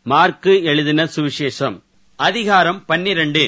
Mark எழுதின சுவிசேஷம் அதிகாரம் 12.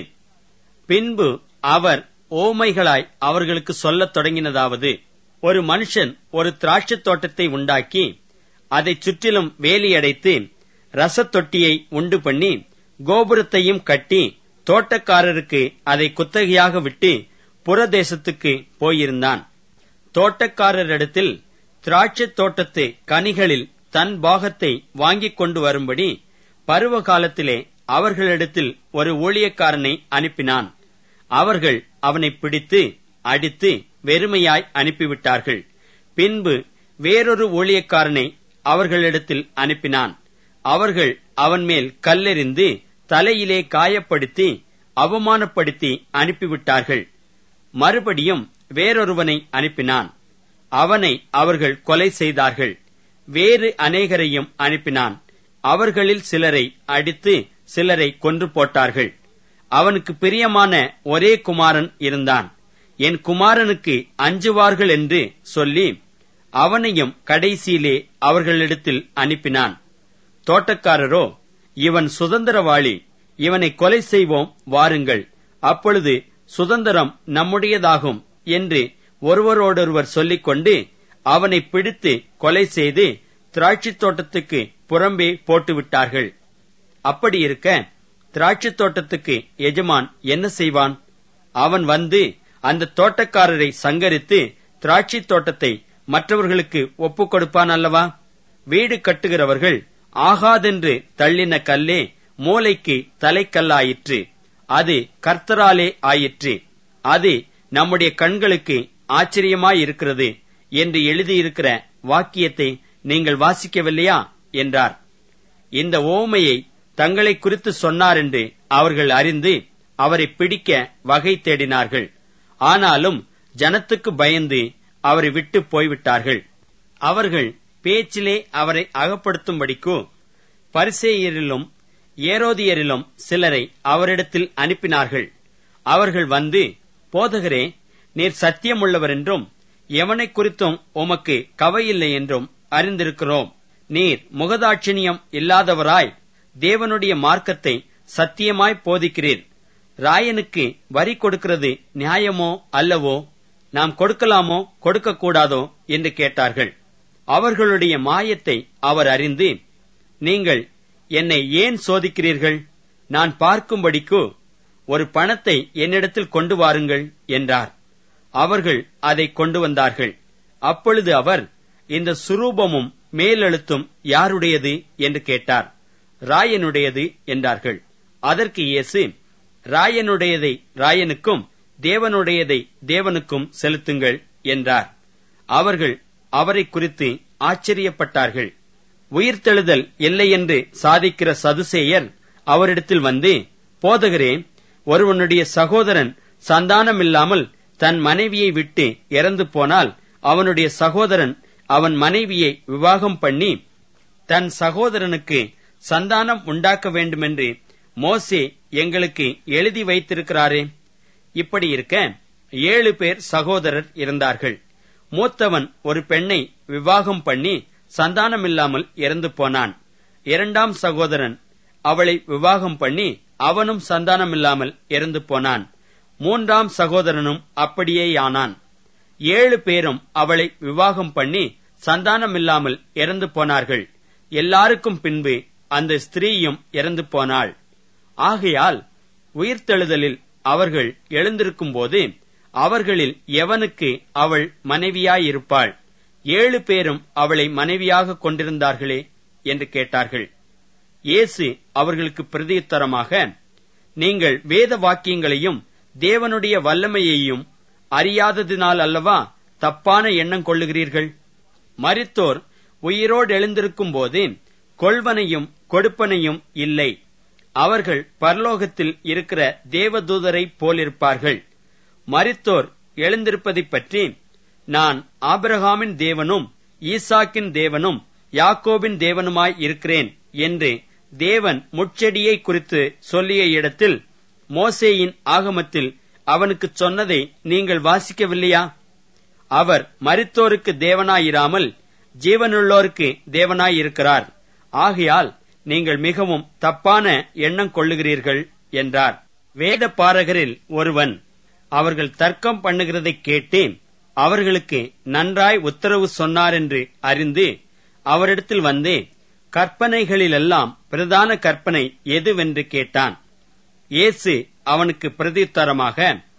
பின்பு அவர் ஓமைகளாய் அவர்களுக்கு சொல்லத் தொடங்கினதாவது, ஒரு மனுஷன் ஒரு திராட்சைத் தோட்டத்தை உண்டாக்கி அதைச் சுற்றிலும் வேலியடைத்து ரசத்தொட்டியை உண்டு பண்ணி கோபுரத்தையும் கட்டி தோட்டக்காரருக்கு அதை குத்தகையாக விட்டு புறதேசத்துக்கு போயிருந்தான். தோட்டக்காரரிடத்தில் திராட்சைத் தோட்டத்து கனிகளில் தன் பாகத்தை வாங்கிக் கொண்டு வரும்படி பருவ காலத்திலே அவர்களிடத்தில் ஒரு ஊழியக்காரனை அனுப்பினான். அவர்கள் அவனை பிடித்து அடித்து வெறுமையாய் அனுப்பிவிட்டார்கள். பின்பு வேறொரு ஊழியக்காரனை அவர்களிடத்தில் அனுப்பினான். அவர்கள் அவன் மேல் கல்லெறிந்து தலையிலே காயப்படுத்தி அவமானப்படுத்தி அனுப்பிவிட்டார்கள். மறுபடியும் வேறொருவனை அனுப்பினான். அவனை அவர்கள் கொலை செய்தார்கள். வேறு அநேகரையும் அனுப்பினான். அவர்களில் சிலரை அடித்து சிலரை கொன்று போட்டார்கள். அவனுக்கு பிரியமான ஒரே குமாரன் இருந்தான். என் குமாரனுக்கு அஞ்சுவார்கள் என்று சொல்லி அவனையும் கடைசியிலே அவர்களிடத்தில் அனுப்பினான். தோட்டக்காரரோ, இவன் சுதந்திரவாளி, இவனை கொலை செய்வோம், வாருங்கள், அப்பொழுது சுதந்திரம் நம்முடையதாகும் என்று ஒருவரோடொருவர் சொல்லிக்கொண்டு அவனை பிடித்து கொலை செய்து திராட்சைத் தோட்டத்துக்கு புறம்பே போட்டுவிட்டார்கள். அப்படி இருக்க திராட்சைத் தோட்டத்துக்கு எஜமான் என்ன செய்வான்? அவன் வந்து அந்த தோட்டக்காரரை சங்கரித்து திராட்சைத் தோட்டத்தை மற்றவர்களுக்கு ஒப்புக் கொடுப்பான் அல்லவா? வீடு கட்டுகிறவர்கள் ஆகாதென்று தள்ளின கல்லே மூலைக்கு தலைக்கல்லாயிற்று, அது கர்த்தராலே ஆயிற்று, அது நம்முடைய கண்களுக்கு ஆச்சரியமாயிருக்கிறது என்று எழுதியிருக்கிற வாக்கியத்தை நீங்கள் வாசிக்கவில்லையா என்றார். இந்த ஓமையை தங்களை குறித்து சொன்னார் என்று அவர்கள் அறிந்து அவரை பிடிக்க வகை தேடினார்கள். ஆனாலும் ஜனத்துக்கு பயந்து அவரை விட்டு போய்விட்டார்கள். அவர்கள் பேச்சிலே அவரை அகப்படுத்தும்படிக்கு பரிசேயரிலும் ஏரோதியரிலும் சிலரை அவரிடத்தில் அனுப்பினார்கள். அவர்கள் வந்து, போதகரே, நீர் சத்தியமுள்ளவர் என்றும் எவனை குறித்தும் உமக்கு கவையில்லை என்றும் அறிந்திருக்கிறோம். நீர் முகதாட்சிணியம் இல்லாதவராய் தேவனுடைய மார்க்கத்தை சத்தியமாய் போதிக்கிறீர். ராயனுக்கு வரி கொடுக்கிறது நியாயமோ அல்லவோ? நாம் கொடுக்கலாமோ கொடுக்கக்கூடாதோ என்று கேட்டார்கள். அவர்களுடைய மாயத்தை அவர் அறிந்து, நீங்கள் என்னை ஏன் சோதிக்கிறீர்கள்? நான் பார்க்கும்படிக்கு ஒரு பணத்தை என்னிடத்தில் கொண்டு வாருங்கள் என்றார். அவர்கள் அதை கொண்டு வந்தார்கள். அப்பொழுது அவர், இந்த சுரூபமும் மேலெழுத்தும் யாருடையது என்று கேட்டார். ராயனுடையது என்றார்கள். அதற்கு இயேசு, ராயனுடையதை ராயனுக்கும் தேவனுடையதை தேவனுக்கும் செலுத்துங்கள் என்றார். அவர்கள் அவரை குறித்து ஆச்சரியப்பட்டார்கள். உயிர்த்தெழுதல் இல்லை என்று சாதிக்கிற சதுசேயர் அவரிடத்தில் வந்து, போதகரே, ஒருவனுடைய சகோதரன் சந்தானமில்லாமல் தன் மனைவியை விட்டு இறந்து போனால் அவனுடைய சகோதரன் அவன் மனைவியை விவாகம் பண்ணி தன் சகோதரனுக்கு சந்தானம் உண்டாக்க வேண்டுமென்று மோசே எங்களுக்கு எழுதி வைத்திருக்கிறாரே. இப்படி இருக்க 7 பேர் சகோதரர் இருந்தார்கள். மூத்தவன் ஒரு பெண்ணை விவாகம் பண்ணி சந்தானமில்லாமல் இறந்து போனான். 2ஆம் சகோதரன் அவளை விவாகம் பண்ணி அவனும் சந்தானமில்லாமல் இறந்து போனான். 3ஆம் சகோதரனும் அப்படியேயானான். 7 பேரும் அவளை விவாகம் பண்ணி சந்தானமில்லாமல் இறந்து போனார்கள். எல்லாருக்கும் பின்பு அந்த ஸ்திரீயும் இறந்து போனாள். ஆகையால் உயிர்த்தெழுதலில் அவர்கள் எழுந்திருக்கும் போது அவர்களில் எவனுக்கு அவள் மனைவியாயிருப்பாள்? 7 பேரும் அவளை மனைவியாக கொண்டிருந்தார்களே என்று கேட்டார்கள். இயேசு அவர்களுக்கு பிரதியுத்தரமாக, நீங்கள் வேத வாக்கியங்களையும் தேவனுடைய வல்லமையையும் அறியாததினால் அல்லவா தப்பான எண்ணம் கொள்ளுகிறீர்கள்? மரித்தோர் உயிரோடு எழுந்திருக்கும் போது கொள்வனையும் கொடுப்பனையும் இல்லை. அவர்கள் பரலோகத்தில் இருக்கிற தேவதூதரைப் போலிருப்பார்கள். மரித்தோர் எழுந்திருப்பதைப் பற்றி, நான் ஆபிரகாமின் தேவனும் ஈசாக்கின் தேவனும் யாக்கோபின் தேவனுமாய் இருக்கிறேன் என்று தேவன் முட்செடியை குறித்து சொல்லிய இடத்தில் மோசேயின் ஆகமத்தில் அவனுக்கு சொன்னதை நீங்கள் வாசிக்கவில்லையா? அவர் மரித்தோருக்கு தேவனாயிராமல் ஜீவனுள்ளோருக்கு தேவனாயிருக்கிறார். ஆகையால் நீங்கள் மிகவும் தப்பான எண்ணம் கொள்ளுகிறீர்கள் என்றார். வேத பாரகரில் ஒருவன் அவர்கள் தர்க்கம் பண்ணுகிறதைக் கேட்டு அவர்களுக்கு நன்றாய் உத்தரவு சொன்னார் என்று அறிந்து அவரிடத்தில் வந்து, கற்பனைகளிலெல்லாம் பிரதான கற்பனை எதுவென்று கேட்டான். இயேசு அவனுக்கு பிரதியுத்தரமாக,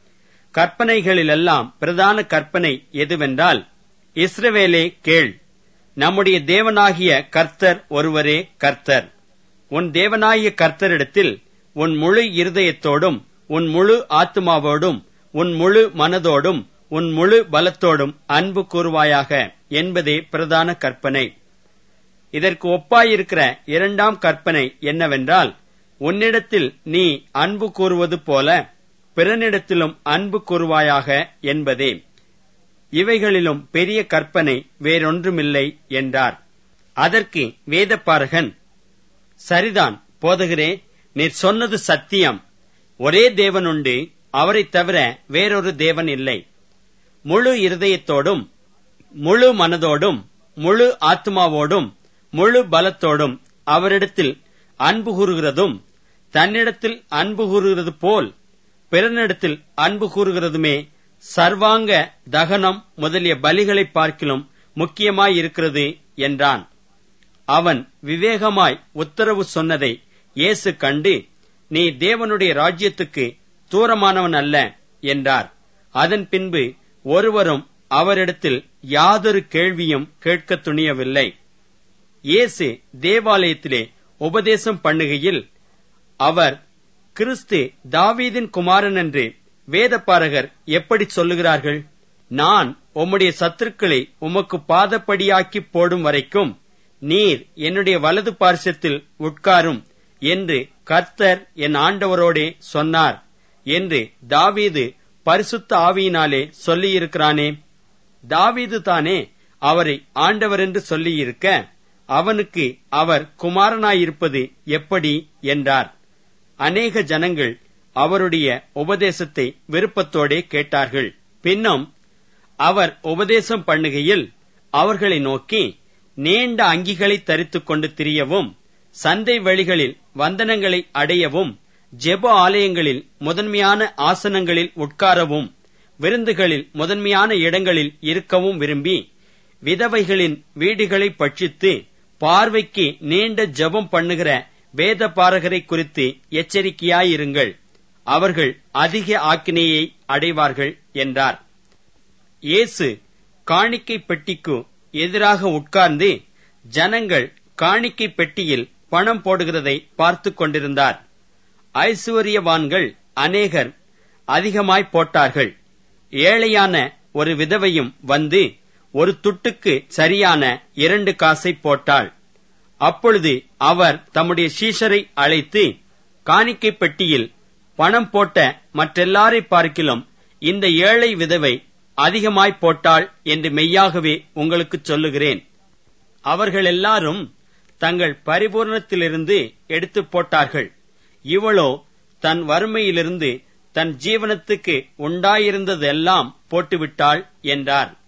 கற்பனைகளிலெல்லாம் பிரதான கற்பனை எதுவென்றால், இஸ்ரவேலே கேள், நம்முடைய தேவனாகிய கர்த்தர் ஒருவரே கர்த்தர். உன் தேவனாகிய கர்த்தரிடத்தில் உன் முழு இருதயத்தோடும் உன் முழு ஆத்துமாவோடும் உன் முழு மனதோடும் உன் முழு பலத்தோடும் அன்பு கூறுவாயாக என்பதே பிரதான கற்பனை. இதற்கு ஒப்பாயிருக்கிற இரண்டாம் கற்பனை என்னவென்றால், உன்னிடத்தில் நீ அன்பு கூறுவது போல பிறனிடத்திலும் அன்பு கூறுவாயாக என்பதே. இவைகளிலும் பெரிய கற்பனை வேறொன்றுமில்லை என்றார். அதற்கு வேதபாரகன், சரிதான் போதகரே, நீர் சொன்னது சத்தியம். ஒரே தேவன் உண்டு, அவரைத் தவிர வேறொரு தேவன் இல்லை. முழு இருதயத்தோடும் முழு மனதோடும் முழு ஆத்மாவோடும் முழு பலத்தோடும் அவரிடத்தில் அன்பு கூறுகிறதும், தன்னிடத்தில் அன்பு கூறுகிறது போல் பிறனிடத்தில் அன்பு கூறுகிறதுமே சர்வாங்க தகனம் முதலிய பலிகளை பார்க்கிலும் முக்கியமாயிருக்கிறது என்றான். அவன் விவேகமாய் உத்தரவு சொன்னதை இயேசு கண்டு, நீ தேவனுடைய ராஜ்யத்துக்கு தூரமானவன் அல்ல என்றார். அதன் பின்பு ஒருவரும் அவரிடத்தில் யாதொரு கேள்வியும் கேட்க துணியவில்லை. இயேசு தேவாலயத்திலே உபதேசம் பண்ணுகையில் அவர், கிறிஸ்து தாவீதின் குமாரன் என்று வேதபாரகர் எப்படி சொல்லுகிறார்கள்? நான் உம்முடைய சத்துருக்களை உமக்கு பாதப்படியாக்கி போடும் வரைக்கும் நீர் என்னுடைய வலது பார்சத்தில் உட்காரும் என்று கர்த்தர் என் ஆண்டவரோடே சொன்னார் என்று தாவீது பரிசுத்த ஆவியினாலே சொல்லியிருக்கிறானே. தாவீது தானே அவரை ஆண்டவர் என்று சொல்லியிருக்க, அவனுக்கு அவர் குமாரனாயிருப்பது எப்படி என்றார். அநேக ஜனங்கள் அவருடைய உபதேசத்தை விருப்பத்தோடே கேட்டார்கள். பின்னும் அவர் உபதேசம் பண்ணுகையில் அவர்களை நோக்கி, நீண்ட அங்கிகளை தரித்துக் கொண்டு திரியவும், சந்தை வழிகளில் வந்தனங்களை அடையவும், ஜெப ஆலயங்களில் முதன்மையான ஆசனங்களில் உட்காரவும், விருந்துகளில் முதன்மையான இடங்களில் இருக்கவும் விரும்பி, விதவைகளின் வீடுகளை பட்சித்து பார்வைக்கு நீண்ட ஜெபம் பண்ணுகிற வேதபாரகரை குறித்து எச்சரிக்கையாயிருங்கள், அவர்கள் அதிக ஆக்கினையை அடைவார்கள் என்றார். இயேசு காணிக்கை பெட்டிக்கு எதிராக உட்கார்ந்து ஜனங்கள் காணிக்கை பெட்டியில் பணம் போடுகிறதை பார்த்துக் கொண்டிருந்தார். ஐசுவரியவான்கள் அநேகர் அதிகமாய் போட்டார்கள். ஏழையான ஒரு விதவையும் வந்து ஒரு துட்டுக்கு சரியான 2 காசை போட்டாள். அப்பொழுது அவர் தம்முடைய சீஷரை அழைத்து, காணிக்கை பெட்டியில் பணம் போட்ட மற்றெல்லாரை பார்க்கிலும் இந்த ஏழை விதவை அதிகமாய் போட்டாள் என்று மெய்யாகவே உங்களுக்குச் சொல்லுகிறேன். அவர்கள் எல்லாரும் தங்கள் பரிபூர்ணத்திலிருந்து எடுத்து போட்டார்கள். இவளோ தன் வறுமையிலிருந்து தன் ஜீவனத்துக்கு உண்டாயிருந்ததெல்லாம் போட்டுவிட்டாள் என்றார்.